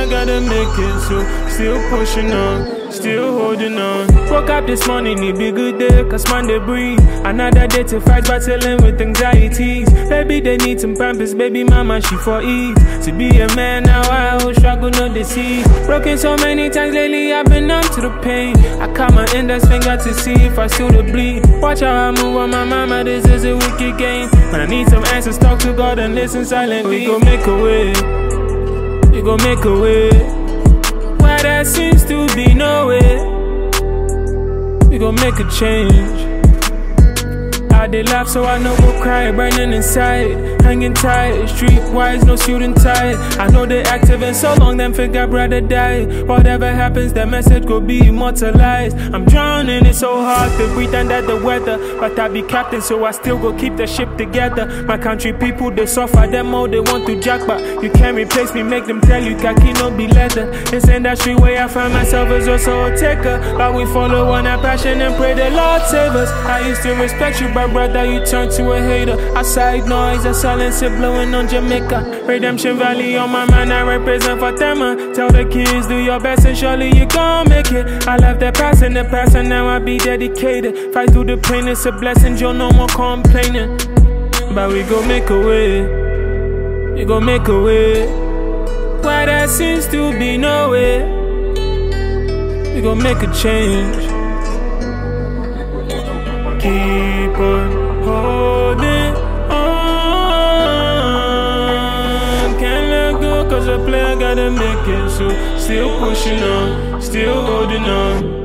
player, gotta make it. So still pushing on, still holding on. Woke up this morning, it be good day, cause Monday breathe. Another day to fight, battling with anxieties. Baby, they need some pampers, baby mama, she for ease. To be a man now, I will struggle, no deceive. Broken so many times lately, I've been numb to the pain. I cut my index finger to see if I still the bleed. Watch how I move on my mama, this is a wicked game. When I need some answers, talk to God and listen silently. We gon' make a way, we gon' make a way. Where there seems to be no way, we gon' make a change. I did laugh so I know we'll cry, burning inside, hanging tight, streetwise, no shooting tight. I know they active and so long, them think I'd rather die. Whatever happens, that message could be immortalized. I'm drowning, it's so hard to breathe under the weather, but I be captain, so I still go keep the ship together. My country people, they suffer, them all they want to jack, but you can't replace me, make them tell you khaki no be leather. This industry where I find myself is also a taker, but we follow on our passion and pray the Lord save us. I used to respect you, but brother, you turn to a hater. Outside noise, a silence it blowing on Jamaica. Redemption Valley on my mind, I represent for Tema. Tell the kids, do your best and surely you gon' make it. I left the past in the past and now I be dedicated. Fight through the pain, it's a blessing, Joe, no more complaining. But we gon' make a way, we gon' make a way. Where there seems to be no way, we gon' make a change. Keep on holding on. Can't let go cause a player gotta make it. So still pushing on, still holding on.